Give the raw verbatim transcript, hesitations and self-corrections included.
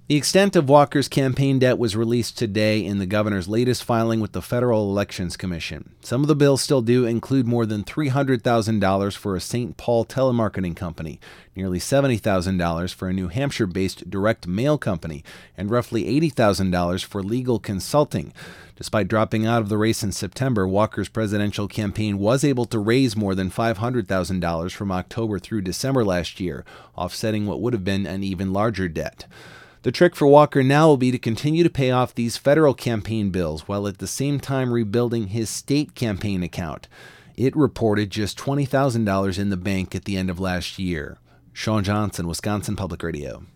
The extent of Walker's campaign debt was released today in the governor's latest filing with the Federal Elections Commission. Some of the bills still due include more than three hundred thousand dollars for a Saint Paul telemarketing company, nearly seventy thousand dollars for a New Hampshire-based direct mail company, and roughly eighty thousand dollars for legal consulting. Despite dropping out of the race in September, Walker's presidential campaign was able to raise more than five hundred thousand dollars from October through December last year, offsetting what would have been an even larger debt. The trick for Walker now will be to continue to pay off these federal campaign bills while at the same time rebuilding his state campaign account. It reported just twenty thousand dollars in the bank at the end of last year. Sean Johnson, Wisconsin Public Radio.